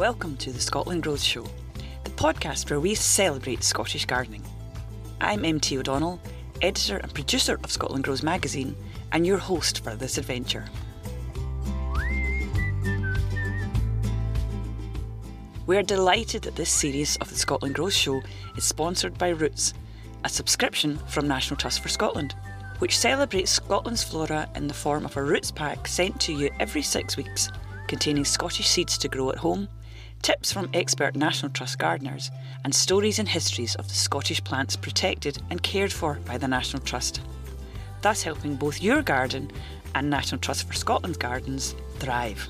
Welcome to the Scotland Grows Show, the podcast where we celebrate Scottish gardening. I'm MT O'Donnell, editor and producer of Scotland Grows magazine, and your host for this adventure. We're delighted that this series of the Scotland Grows Show is sponsored by Roots, a subscription from National Trust for Scotland, which celebrates Scotland's flora in the form of a roots pack sent to you every 6 weeks, containing Scottish seeds to grow at home, tips from expert National Trust gardeners, and stories and histories of the Scottish plants protected and cared for by the National Trust, thus helping both your garden and National Trust for Scotland's gardens thrive.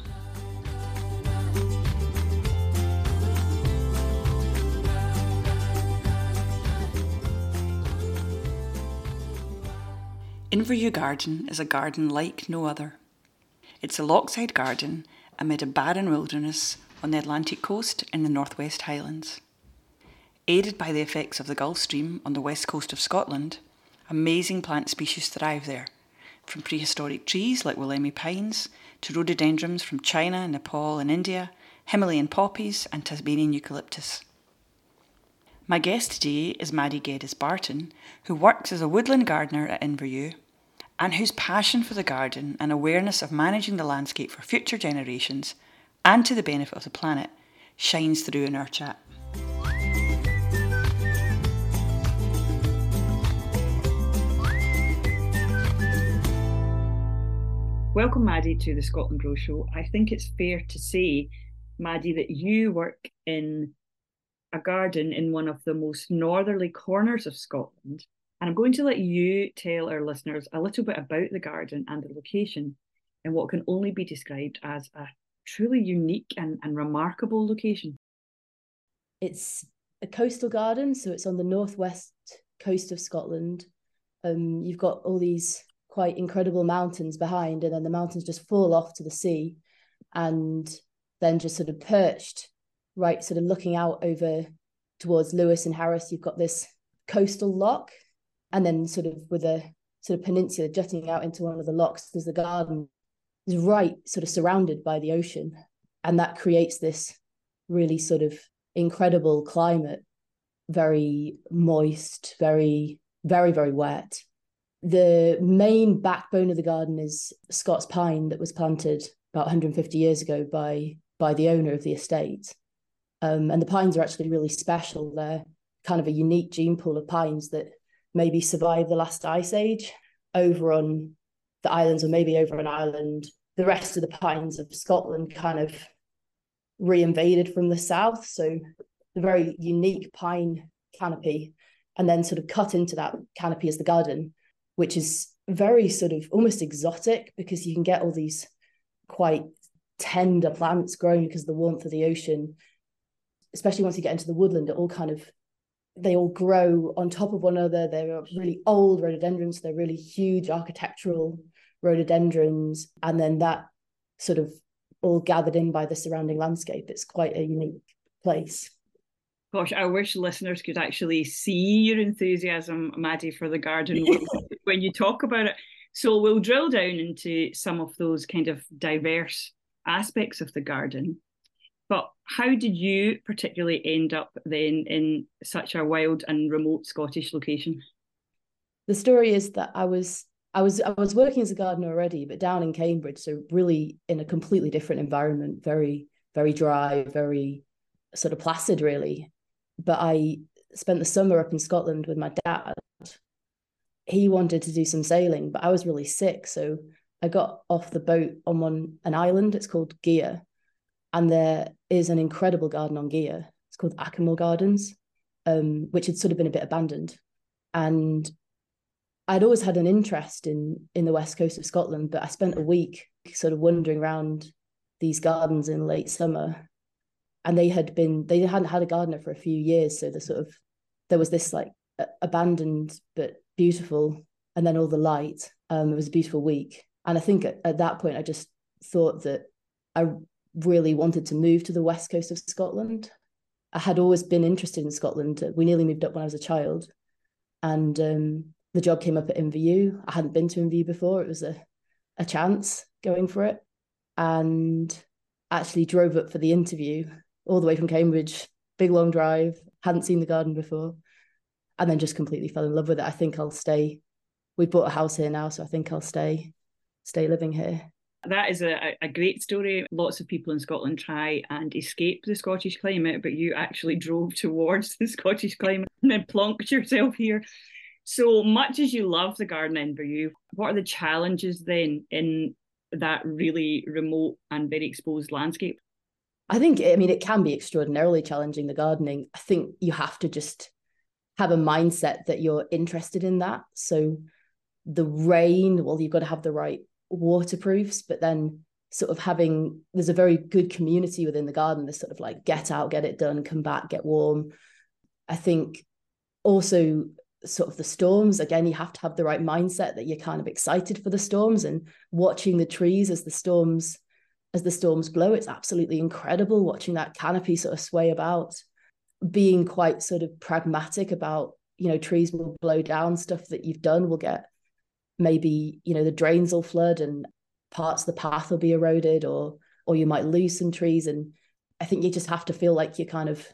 Inverewe Garden is a garden like no other. It's a lochside garden amid a barren wilderness on the Atlantic coast in the Northwest Highlands. Aided by the effects of the Gulf Stream on the west coast of Scotland, amazing plant species thrive there, from prehistoric trees like Wollemi pines to rhododendrons from China, Nepal and India, Himalayan poppies and Tasmanian eucalyptus. My guest today is Maddie Geddes Barton, who works as a woodland gardener at Inverewe, and whose passion for the garden and awareness of managing the landscape for future generations and to the benefit of the planet shines through in our chat. Welcome, Maddie, to the Scotland Grows Show. I think it's fair to say, Maddie, that you work in a garden in one of the most northerly corners of Scotland. And I'm going to let you tell our listeners a little bit about the garden and the location in what can only be described as a truly unique and remarkable location. It's a coastal garden, so it's on the northwest coast of Scotland. You've got all these quite incredible mountains behind, and then the mountains just fall off to the sea, and then just sort of perched right, sort of looking out over towards Lewis and Harris, you've got this coastal loch, and then sort of with a sort of peninsula jutting out into one of the lochs, there's the garden is right sort of surrounded by the ocean, and that creates this really sort of incredible climate, very moist, very, very, very wet. The main backbone of the garden is Scots pine that was planted about 150 years ago by the owner of the estate. And the pines are actually really special. They're kind of a unique gene pool of pines that maybe survived the last ice age over on the islands, or maybe over an island. The rest of the pines of Scotland kind of reinvaded from the south. So the very unique pine canopy, and then sort of cut into that canopy is the garden, which is very sort of almost exotic, because you can get all these quite tender plants growing because of the warmth of the ocean. Especially once you get into the woodland, they all grow on top of one another. They're really old rhododendrons. They're really huge architectural rhododendrons. And then that sort of all gathered in by the surrounding landscape. It's quite a unique place. Gosh, I wish listeners could actually see your enthusiasm, Maddie, for the garden when you talk about it. So we'll drill down into some of those kind of diverse aspects of the garden. But how did you particularly end up then in such a wild and remote Scottish location? The story is that I was working as a gardener already, but down in Cambridge, so really in a completely different environment, very, very dry, very sort of placid, really. But I spent the summer up in Scotland with my dad. He wanted to do some sailing, but I was really sick, so I got off the boat on an island. It's called Gigha. And there is an incredible garden on Gigha. It's called Acamore Gardens, which had sort of been a bit abandoned. And I'd always had an interest in the west coast of Scotland, but I spent a week sort of wandering around these gardens in late summer. And they hadn't had a gardener for a few years. So there was this like abandoned but beautiful, and then all the light. It was a beautiful week. And I think at that point, I just thought that I really wanted to move to the west coast of Scotland. I had always been interested in Scotland. We nearly moved up when I was a child, and the job came up at Inverewe. I hadn't been to Inverewe before. It was a chance going for it, and actually drove up for the interview all the way from Cambridge, big long drive, hadn't seen the garden before, and then just completely fell in love with it. I think I'll stay. We bought a house here now, so I think I'll stay living here. That is a great story. Lots of people in Scotland try and escape the Scottish climate, but you actually drove towards the Scottish climate and then plonked yourself here. So much as you love the garden in Inverurie, what are the challenges then in that really remote and very exposed landscape? I think, I mean, it can be extraordinarily challenging, the gardening. I think you have to just have a mindset that you're interested in that. So the rain, well, you've got to have the right waterproofs, but then sort of there's a very good community within the garden, this sort of like get out, get it done, come back, get warm. I think also sort of the storms, again, you have to have the right mindset that you're kind of excited for the storms and watching the trees as the storms blow. It's absolutely incredible watching that canopy sort of sway about, being quite sort of pragmatic about, trees will blow down, stuff that you've done will get, maybe, the drains will flood and parts of the path will be eroded, or you might lose some trees. And I think you just have to feel like you're kind of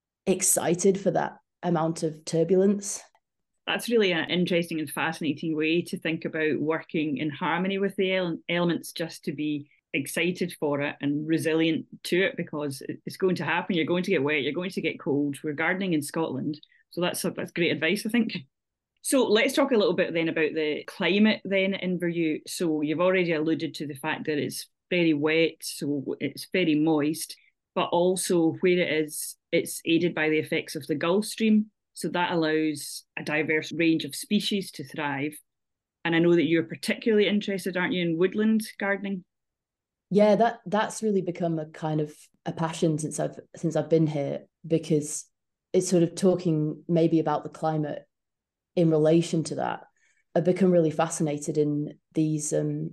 excited for that amount of turbulence. That's really an interesting and fascinating way to think about working in harmony with the elements, just to be excited for it and resilient to it, because it's going to happen. You're going to get wet, you're going to get cold. We're gardening in Scotland, so that's great advice, I think. So let's talk a little bit then about the climate then in Inverurie. So you've already alluded to the fact that it's very wet, so it's very moist, but also where it is, it's aided by the effects of the Gulf Stream. So that allows a diverse range of species to thrive. And I know that you're particularly interested, aren't you, in woodland gardening? Yeah, that's really become a kind of a passion since I've been here, because it's sort of talking maybe about the climate in relation to that. I've become really fascinated in these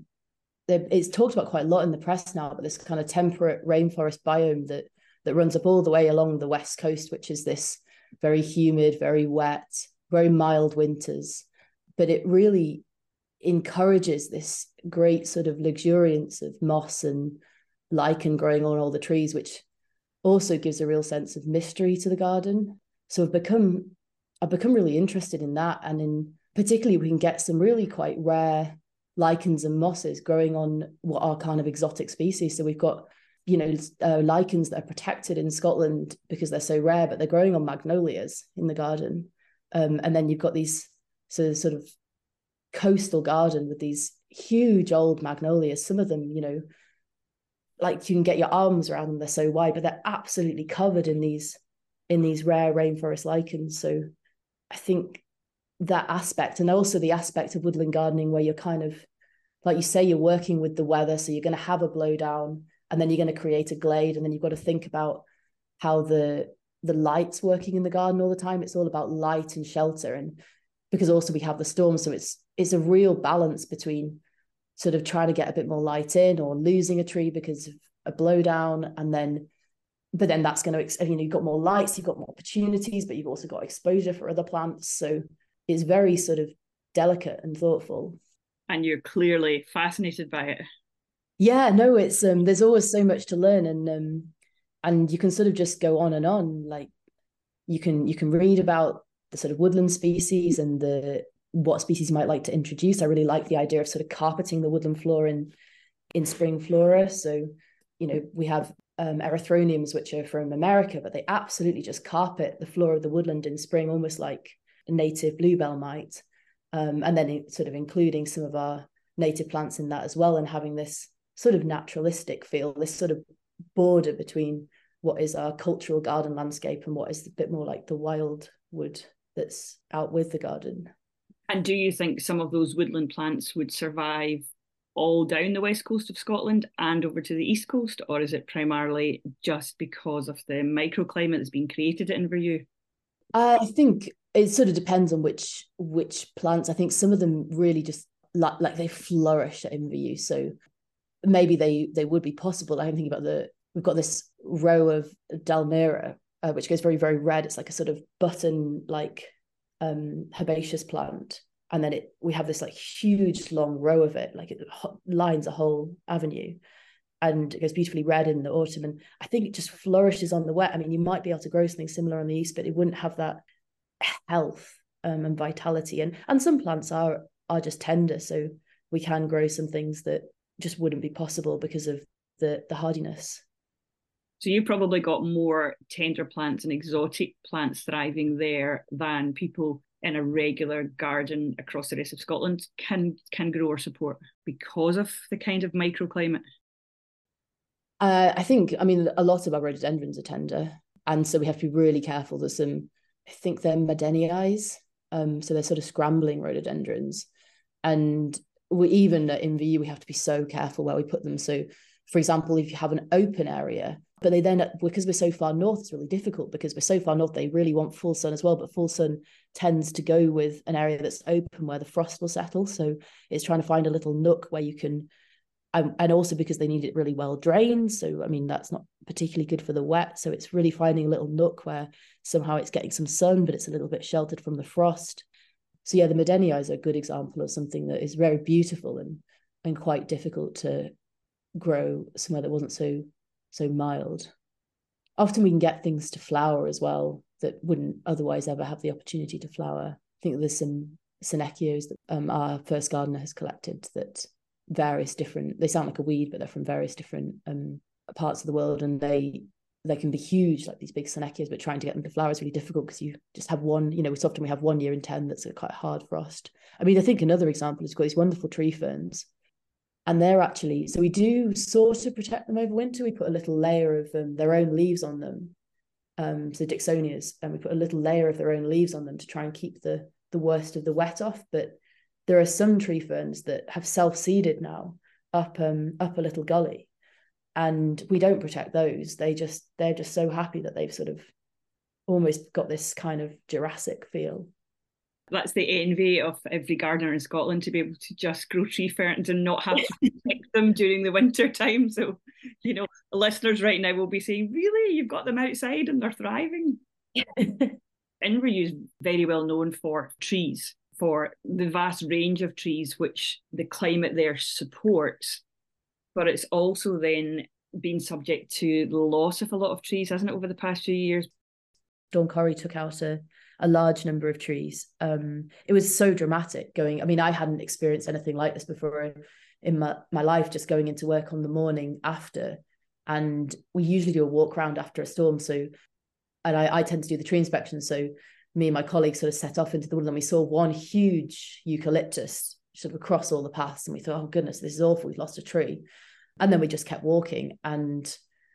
it's talked about quite a lot in the press now, but this kind of temperate rainforest biome that runs up all the way along the west coast, which is this very humid, very wet, very mild winters, but it really encourages this great sort of luxuriance of moss and lichen growing on all the trees, which also gives a real sense of mystery to the garden. So I've become really interested in that, and in particularly we can get some really quite rare lichens and mosses growing on what are kind of exotic species. So we've got lichens that are protected in Scotland because they're so rare, but they're growing on magnolias in the garden. And then you've got these sort of coastal garden with these huge old magnolias. Some of them, like you can get your arms around them, they're so wide, but they're absolutely covered in these rare rainforest lichens. So I think that aspect, and also the aspect of woodland gardening where you're kind of, like you say, you're working with the weather, so you're going to have a blowdown and then you're going to create a glade, and then you've got to think about how the light's working in the garden all the time. It's all about light and shelter, and because also we have the storm, so it's a real balance between sort of trying to get a bit more light in or losing a tree because of a blowdown, but then that's going to, you've got more lights, you've got more opportunities, but you've also got exposure for other plants. So it's very sort of delicate and thoughtful. And you're clearly fascinated by it. Yeah, no, it's there's always so much to learn, and you can sort of just go on and on. Like you can read about the sort of woodland species and what species you might like to introduce. I really like the idea of sort of carpeting the woodland floor in spring flora. So, we have erythroniums, which are from America, but they absolutely just carpet the floor of the woodland in spring, almost like a native bluebell might. And then sort of including some of our native plants in that as well, and having this sort of naturalistic feel, this sort of border between what is our cultural garden landscape and what is a bit more like the wild wood that's out with the garden. And do you think some of those woodland plants would survive all down the west coast of Scotland and over to the east coast, or is it primarily just because of the microclimate that's been created at Inverurie? I think it sort of depends on which plants. I think some of them really just like they flourish at Inverurie, so maybe they would be possible. I'm thinking about we've got this row of Dalmira, which goes very, very red. It's like a sort of button like herbaceous plant, and then we have this like huge long row of it, like it lines a whole avenue, and it goes beautifully red in the autumn. And I think it just flourishes on the wet. I mean, you might be able to grow something similar on the east, but it wouldn't have that health and vitality. And some plants are just tender, so we can grow some things that just wouldn't be possible because of the hardiness. So you probably got more tender plants and exotic plants thriving there than people in a regular garden across the rest of Scotland can grow or support because of the kind of microclimate. I think, I mean, a lot of our rhododendrons are tender, and so we have to be really careful. There's some, I think they're Medeniais, so they're sort of scrambling rhododendrons, and we even in VU we have to be so careful where we put them. So, for example, if you have an open area, but they then, because we're so far north, it's really difficult because we're so far north, they really want full sun as well, but full sun tends to go with an area that's open where the frost will settle. So it's trying to find a little nook where you can, and also because they need it really well drained. So, I mean, that's not particularly good for the wet. So it's really finding a little nook where somehow it's getting some sun, but it's a little bit sheltered from the frost. So yeah, the Medeniais is a good example of something that is very beautiful and quite difficult to grow somewhere that wasn't so mild. Often we can get things to flower as well that wouldn't otherwise ever have the opportunity to flower. I think there's some Senechios that our first gardener has collected that various different, they sound like a weed, but they're from various different parts of the world, and they can be huge, like these big Senechios, but trying to get them to flower is really difficult because you just have one, so often we have 1 year in 10 that's a quite hard frost. I mean, I think another example is got these wonderful tree ferns, and they're actually, so we do sort of protect them over winter. We put a little layer of their own leaves on them. So Dicksonias, and we put a little layer of their own leaves on them to try and keep the worst of the wet off. But there are some tree ferns that have self-seeded now up a little gully, and we don't protect those. They're just so happy that they've sort of almost got this kind of Jurassic feel. That's the envy of every gardener in Scotland, to be able to just grow tree ferns and not have to protect them during the winter time. So, listeners right now will be saying, really, you've got them outside and they're thriving. Inverurie is very well known for trees, for the vast range of trees which the climate there supports. But it's also then been subject to the loss of a lot of trees, hasn't it, over the past few years? Storm took out a large number of trees. It was so dramatic going. I mean, I hadn't experienced anything like this before in my life, just going into work on the morning after. And we usually do a walk around after a storm. So, and I tend to do the tree inspection. So me and my colleagues sort of set off into the wood, and we saw one huge eucalyptus sort of across all the paths. And we thought, oh goodness, this is awful. We've lost a tree. And then we just kept walking and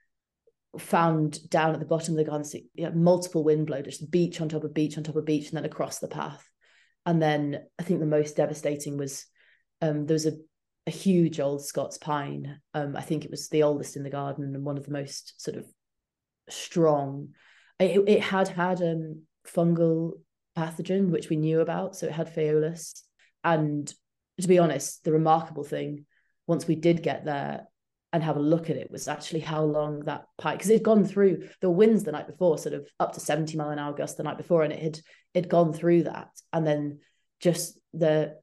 found down at the bottom of the garden, multiple wind blow, just beech on top of beech on top of beech, and then across the path. And then I think the most devastating was there was a huge old Scots pine. I think it was the oldest in the garden and one of the most sort of strong. It had fungal pathogen, which we knew about. So it had Phaeolus. And to be honest, the remarkable thing, once we did get there and have a look at it, was actually how long that pine, because it'd gone through the winds the night before, sort of up to 70 mile an hour gust the night before, and it had gone through that. And then just it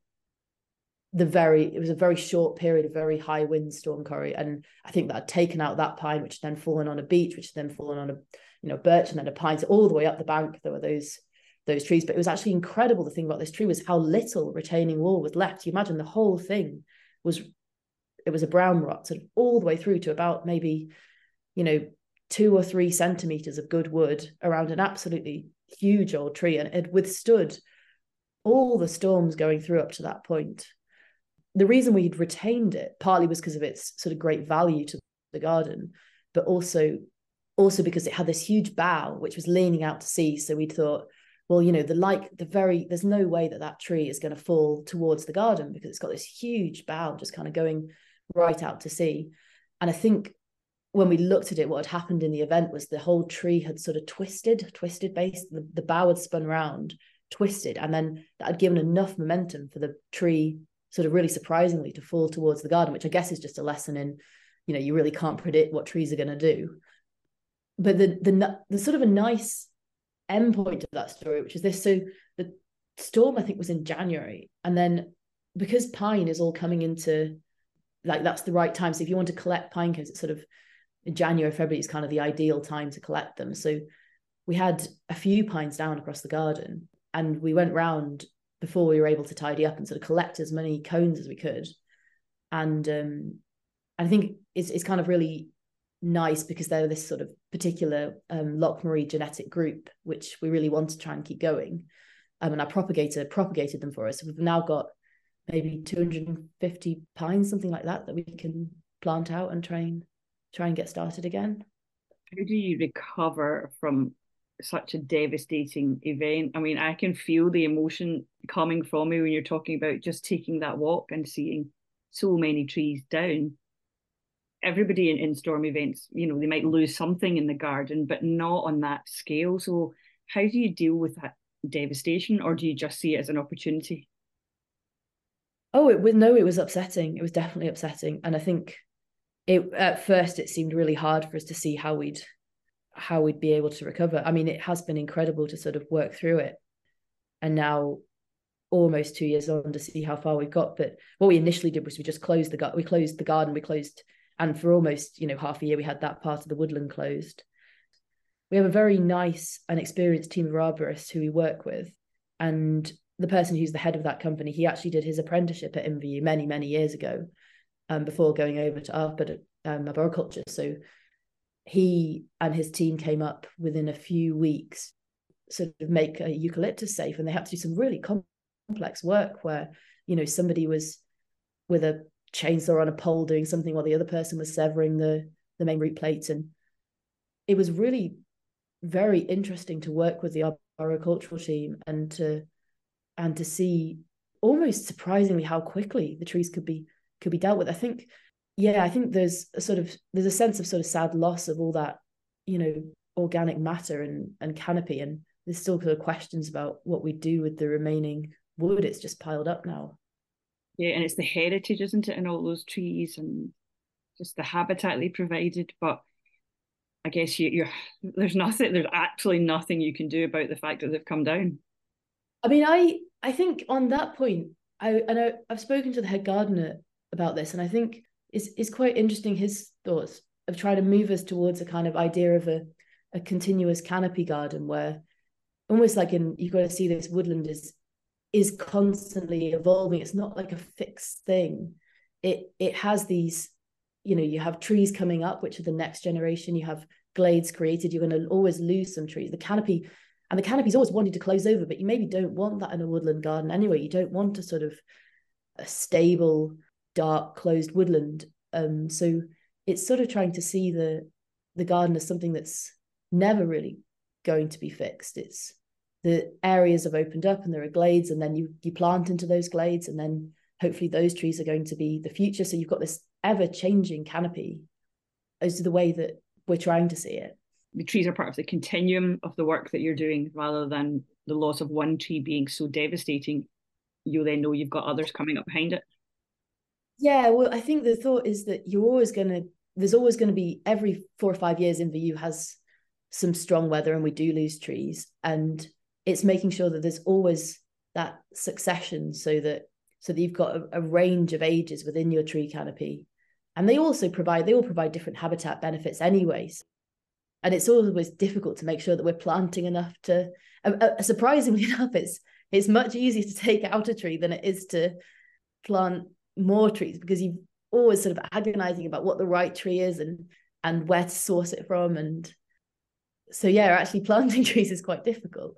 was a very short period of very high wind storm curry. And I think that had taken out that pine, which had then fallen on a beech, which had then fallen on a birch, and then a pine. So all the way up the bank, there were those trees. But it was actually incredible. The thing about this tree was how little retaining wall was left. You imagine the whole thing was a brown rot, sort of all the way through to about maybe, 2 or 3 centimeters of good wood around an absolutely huge old tree. And it withstood all the storms going through up to that point. The reason we'd retained it partly was because of its sort of great value to the garden, but also because it had this huge bough which was leaning out to sea. So we'd thought, well, there's no way that tree is going to fall towards the garden because it's got this huge bough just kind of going right out to sea. And I think when we looked at it, what had happened in the event was the whole tree had sort of twisted base. The bough had spun around, twisted, and then that had given enough momentum for the tree sort of really surprisingly to fall towards the garden, which I guess is just a lesson in, you really can't predict what trees are going to do. But the sort of a nice end point of that story, which is this. So the storm, I think, was in January. And then because pine is all coming into like that's the right time. So if you want to collect pine cones, it's sort of January, February is kind of the ideal time to collect them. So we had a few pines down across the garden, and we went round before we were able to tidy up and sort of collect as many cones as we could. And I think it's kind of really nice because they're this sort of particular Lochmaree genetic group, which we really want to try and keep going. And our propagator propagated them for us. So we've now got maybe 250 pines, something like that we can plant out and try and get started again. How do you recover from such a devastating event? I mean, I can feel the emotion coming from me when you're talking about just taking that walk and seeing so many trees down. Everybody in storm events, they might lose something in the garden, but not on that scale. So how do you deal with that devastation, or do you just see it as an opportunity? Oh, it was upsetting. It was definitely upsetting. And I think at first it seemed really hard for us to see how we'd be able to recover. I mean, it has been incredible to sort of work through it. And now almost 2 years on to see how far we've got. But what we initially did was we just closed the garden, and for almost, half a year, we had that part of the woodland closed. We have a very nice and experienced team of arborists who we work with. And the person who's the head of that company, he actually did his apprenticeship at Inveru many, many years ago, before going over to arboriculture. So he and his team came up within a few weeks, sort of make a eucalyptus safe, and they had to do some really complex work where, somebody was with a chainsaw on a pole doing something while the other person was severing the main root plate. And it was really very interesting to work with the arboricultural team and to see almost surprisingly how quickly the trees could be dealt with. I think there's a sense of sort of sad loss of all that, organic matter and canopy. And there's still sort of questions about what we do with the remaining wood. It's just piled up now. Yeah, and it's the heritage, isn't it, in all those trees and just the habitat they provided. But I guess there's actually nothing you can do about the fact that they've come down. I mean, I think on that point, I've spoken to the head gardener about this, and I think it's quite interesting his thoughts of trying to move us towards a kind of idea of a continuous canopy garden, where almost like you've got to see this woodland is constantly evolving. It's not like a fixed thing. It has these, you have trees coming up, which are the next generation. You have glades created. You're going to always lose some trees. The canopy's always wanted to close over, but you maybe don't want that in a woodland garden anyway. You don't want a sort of a stable, dark, closed woodland. So it's sort of trying to see the garden as something that's never really going to be fixed. It's the areas have opened up and there are glades, and then you plant into those glades, and then hopefully those trees are going to be the future. So you've got this ever-changing canopy as the way that we're trying to see it. The trees are part of the continuum of the work that you're doing, rather than the loss of one tree being so devastating. You then know you've got others coming up behind it. Yeah, well, I think the thought is that there's always going to be, every 4 or 5 years Inveru has some strong weather and we do lose trees. And it's making sure that there's always that succession so that you've got a range of ages within your tree canopy. And they all provide different habitat benefits anyways. And it's always difficult to make sure that we're planting enough to, surprisingly enough, it's much easier to take out a tree than it is to plant more trees, because you've always sort of agonizing about what the right tree is and where to source it from. And so, yeah, actually planting trees is quite difficult.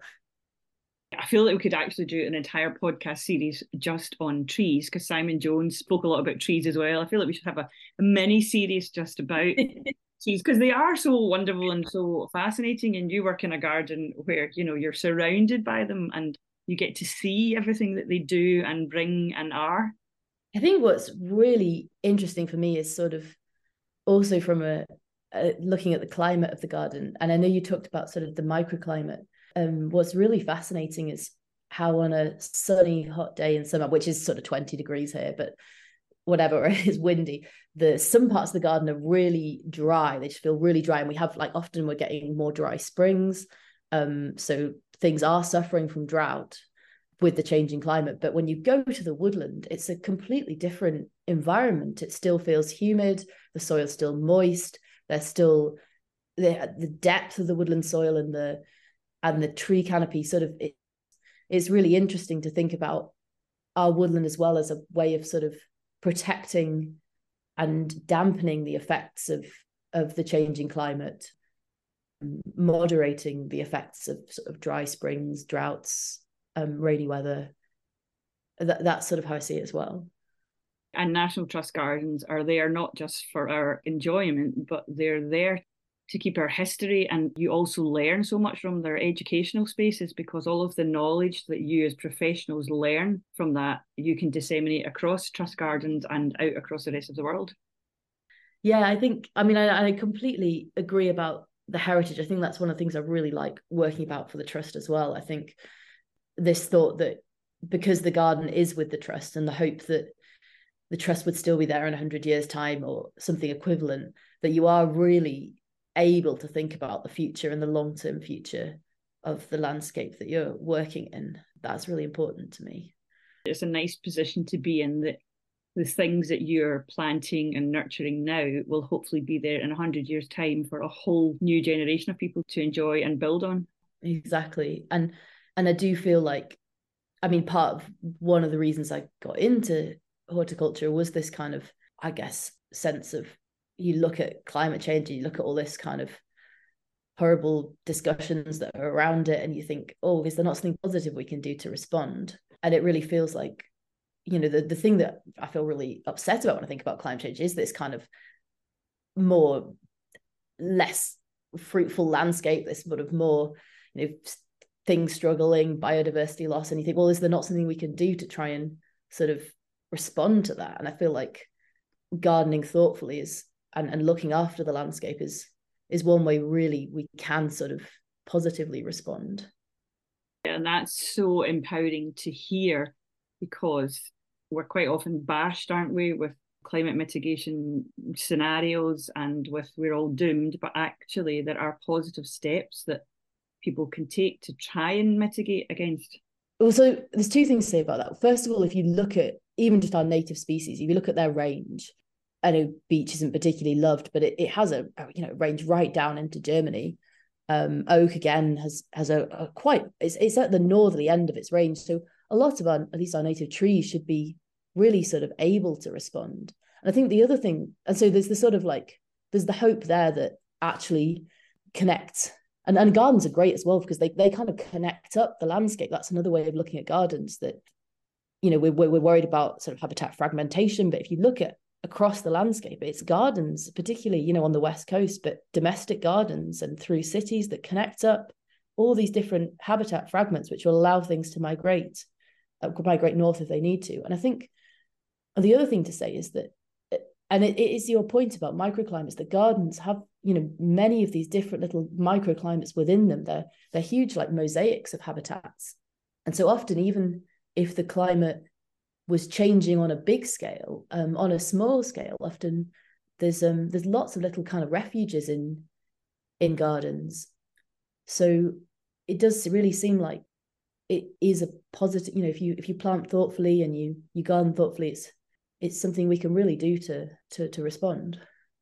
I feel like we could actually do an entire podcast series just on trees, because Simon Jones spoke a lot about trees as well. I feel like we should have a mini series just about trees, because they are so wonderful and so fascinating. And you work in a garden where, you're surrounded by them and you get to see everything that they do and bring and are. I think what's really interesting for me is sort of also from looking at the climate of the garden. And I know you talked about sort of the microclimate. What's really fascinating is how on a sunny, hot day in summer, which is sort of 20 degrees here, but whatever, it is windy, some parts of the garden are really dry. They just feel really dry. And we have, like, often we're getting more dry springs. So things are suffering from drought. with the changing climate. But when you go to the woodland, it's a completely different environment. It still feels humid, the soil's still moist, there's still the depth of the woodland soil and the tree canopy sort of, it's really interesting to think about our woodland as well as a way of sort of protecting and dampening the effects of the changing climate, moderating the effects of sort of dry springs, droughts, rainy weather. That's sort of how I see it as well. And National Trust gardens are there not just for our enjoyment, but they're there to keep our history. And you also learn so much from their educational spaces, because all of the knowledge that you as professionals learn from that, you can disseminate across trust gardens and out across the rest of the world. Yeah, I completely agree about the heritage. I think that's one of the things I really like working about for the trust as well. I think this thought that because the garden is with the trust, and the hope that the trust would still be there in 100 years' time or something equivalent, that you are really able to think about the future and the long-term future of the landscape that you're working in. That's really important to me. It's a nice position to be in, that the things that you're planting and nurturing now will hopefully be there in 100 years' time for a whole new generation of people to enjoy and build on. Exactly. And I do feel like, part of one of the reasons I got into horticulture was this kind of, I guess, sense of, you look at climate change and you look at all this kind of horrible discussions that are around it, and you think, oh, is there not something positive we can do to respond? And it really feels like, the thing that I feel really upset about when I think about climate change is this kind of less fruitful landscape, this sort of more, things struggling, biodiversity loss. And you think, well, is there not something we can do to try and sort of respond to that? And I feel like gardening thoughtfully and looking after the landscape is one way really we can sort of positively respond. And that's so empowering to hear, because we're quite often bashed, aren't we, with climate mitigation scenarios and we're all doomed, but actually there are positive steps that people can take to try and mitigate against. Well, so there's two things to say about that. First of all, if you look at even just our native species, if you look at their range, I know beech isn't particularly loved, but it has a range right down into Germany. Oak again has a quite, it's at the northerly end of its range. So a lot of at least our native trees should be really sort of able to respond. And I think the other thing, and so there's the sort of there's the hope there that actually connect, and gardens are great as well, because they kind of connect up the landscape. That's another way of looking at gardens, that, we're worried about sort of habitat fragmentation, but if you look at across the landscape, it's gardens, particularly, on the West Coast, but domestic gardens and through cities that connect up all these different habitat fragments, which will allow things to migrate north if they need to. And I think the other thing to say is that, and it is your point about microclimates, that gardens have, many of these different little microclimates within them. They're huge, like mosaics of habitats. And so often, even if the climate was changing on a big scale, on a small scale, often there's lots of little kind of refuges in gardens. So it does really seem like it is a positive, if you plant thoughtfully and you garden thoughtfully, it's something we can really do to respond.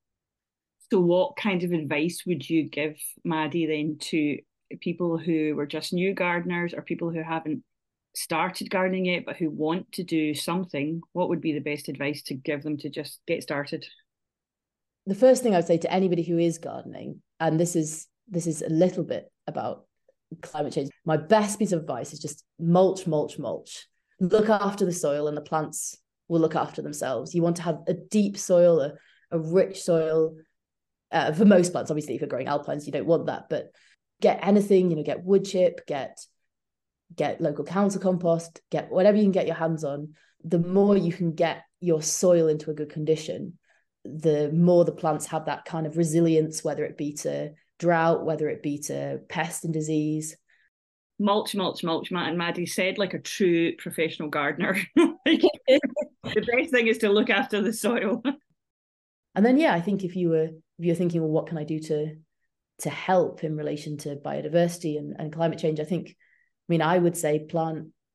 So what kind of advice would you give, Maddie, then, to people who were just new gardeners, or people who haven't started gardening yet but who want to do something? What would be the best advice to give them to just get started? The first thing I would say to anybody who is gardening, and this is a little bit about climate change, my best piece of advice is just mulch. Look after the soil, and the plants will look after themselves. You want to have a deep soil, a rich soil. For most plants, obviously, if you're growing alpines, you don't want that, but get anything, get wood chip, get local council compost, get whatever you can get your hands on. The more you can get your soil into a good condition, the more the plants have that kind of resilience, whether it be to drought, whether it be to pest and disease. Mulch, Matt and Maddie said, like a true professional gardener. The best thing is to look after the soil. And then, I think if you're thinking, well, what can I do to help in relation to biodiversity and climate change? I would say plant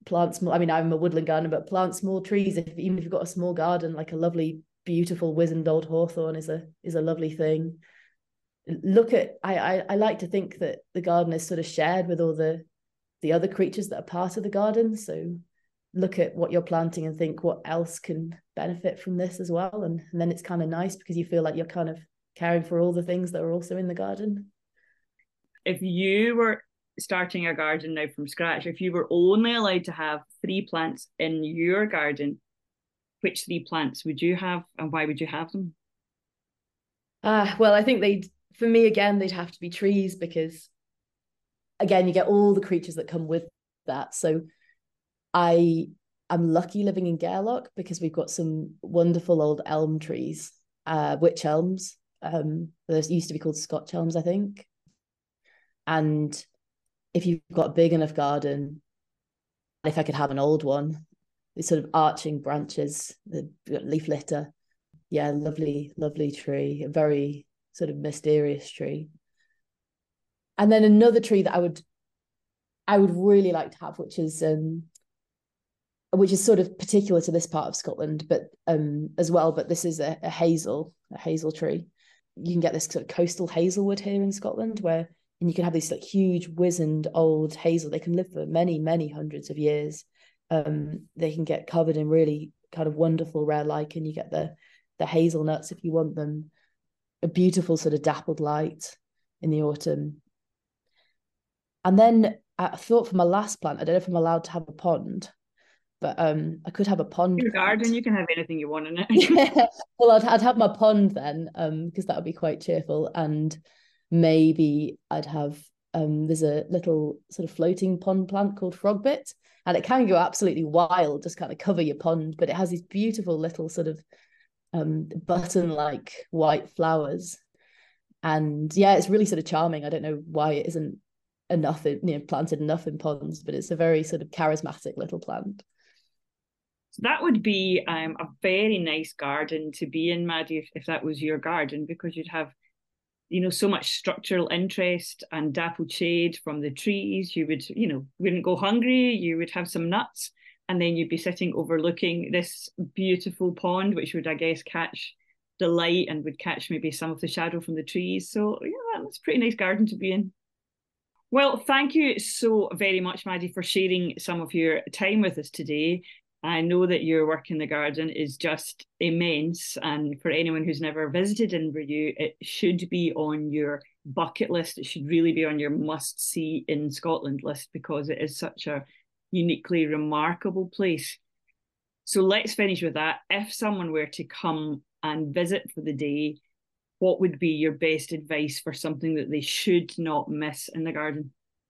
plant small, I mean, I'm a woodland gardener, but plant small trees. Even if you've got a small garden, like a lovely, beautiful wizened old hawthorn is a lovely thing. Look at, I like to think that the garden is sort of shared with all the other creatures that are part of the garden. So look at what you're planting and think what else can benefit from this as well. And then it's kind of nice because you feel like you're kind of caring for all the things that are also in the garden. If you were starting a garden now from scratch, if you were only allowed to have 3 plants in your garden, which 3 plants would you have and why would you have them? Well, I think for me, again, they'd have to be trees because, again, you get all the creatures that come with that. So I'm lucky living in Gairloch because we've got some wonderful old elm trees, wych elms. Those used to be called Scotch elms, I think. And if you've got a big enough garden, if I could have an old one, these sort of arching branches, the leaf litter. Yeah, lovely, lovely tree, a very sort of mysterious tree. And then another tree that I would really like to have, which is sort of particular to this part of Scotland, but as well. But this is a hazel tree. You can get this sort of coastal hazelwood here in Scotland, and you can have these like huge wizened old hazel. They can live for many, many hundreds of years. They can get covered in really kind of wonderful rare lichen. You get the hazelnuts if you want them. A beautiful sort of dappled light in the autumn. And then I thought for my last plant, I don't know if I'm allowed to have a pond, but I could have a pond. Your garden, you can have anything you want in it. Well, I'd have my pond then, because that would be quite cheerful. And maybe I'd have there's a little sort of floating pond plant called frogbit, and it can go absolutely wild, just kind of cover your pond, but it has these beautiful little sort of button-like white flowers. And yeah, it's really sort of charming. I don't know why it isn't enough, planted enough in ponds, but it's a very sort of charismatic little plant. So that would be a very nice garden to be in, Maddie, if that was your garden, because you'd have, so much structural interest and dappled shade from the trees. You would, wouldn't go hungry. You would have some nuts, and then you'd be sitting overlooking this beautiful pond, which would, I guess, catch the light and would catch maybe some of the shadow from the trees. So yeah, that's a pretty nice garden to be in. Well, thank you so very much, Maddie, for sharing some of your time with us today. I know that your work in the garden is just immense, and for anyone who's never visited Inverewe, it should be on your bucket list. It should really be on your must-see in Scotland list because it is such a uniquely remarkable place. So let's finish with that. If someone were to come and visit for the day, what would be your best advice for something that they should not miss in the garden?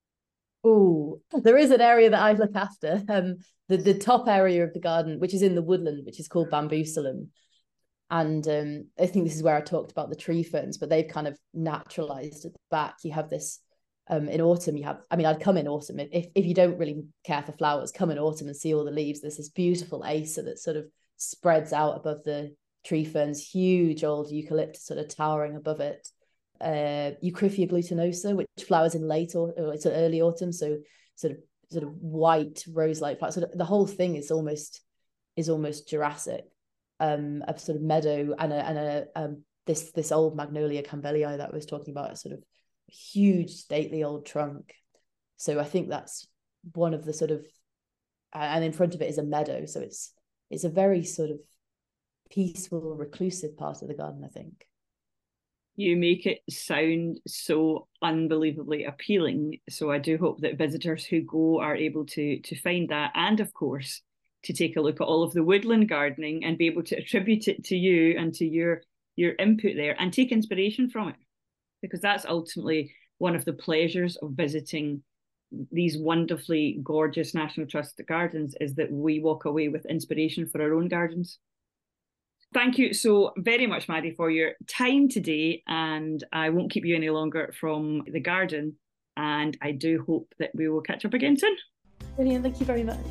Oh, there is an area that I look after, the top area of the garden, which is in the woodland, which is called Bambusalem. And I think this is where I talked about the tree ferns, but they've kind of naturalized at the back. You have this, in autumn, I'd come in autumn. If you don't really care for flowers, come in autumn and see all the leaves. There's this beautiful Acer that sort of spreads out above the tree ferns, huge old eucalyptus sort of towering above it. Eucryphia glutinosa, which flowers in late or it's early autumn, so sort of white rose-like flowers. So the whole thing is almost Jurassic. A sort of meadow and this old Magnolia campbellii that I was talking about, a sort of huge stately old trunk. So I think that's one of the sort of, and in front of it is a meadow, so it's a very sort of peaceful, reclusive part of the garden, I think. You make it sound so unbelievably appealing. So I do hope that visitors who go are able to find that, and of course, to take a look at all of the woodland gardening and be able to attribute it to you and to your input there and take inspiration from it. Because that's ultimately one of the pleasures of visiting these wonderfully gorgeous National Trust gardens, is that we walk away with inspiration for our own gardens. Thank you so very much, Maddie, for your time today, and I won't keep you any longer from the garden, and I do hope that we will catch up again soon. Brilliant, thank you very much.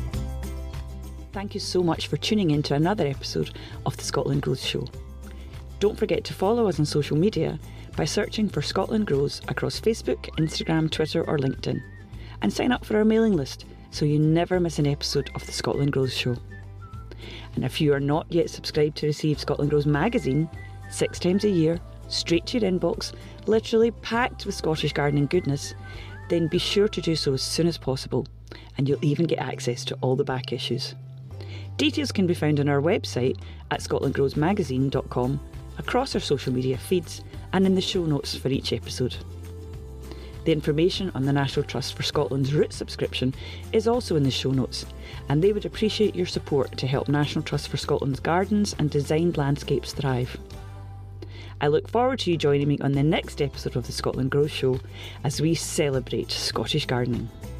Thank you so much for tuning in to another episode of the Scotland Grows Show. Don't forget to follow us on social media by searching for Scotland Grows across Facebook, Instagram, Twitter or LinkedIn. And sign up for our mailing list so you never miss an episode of the Scotland Grows show. And if you are not yet subscribed to receive Scotland Grows magazine, 6 times a year, straight to your inbox, literally packed with Scottish gardening goodness, then be sure to do so as soon as possible, and you'll even get access to all the back issues. Details can be found on our website at scotlandgrowsmagazine.com, across our social media feeds, and in the show notes for each episode. The information on the National Trust for Scotland's Root subscription is also in the show notes, and they would appreciate your support to help National Trust for Scotland's gardens and designed landscapes thrive. I look forward to you joining me on the next episode of the Scotland Grows Show as we celebrate Scottish gardening.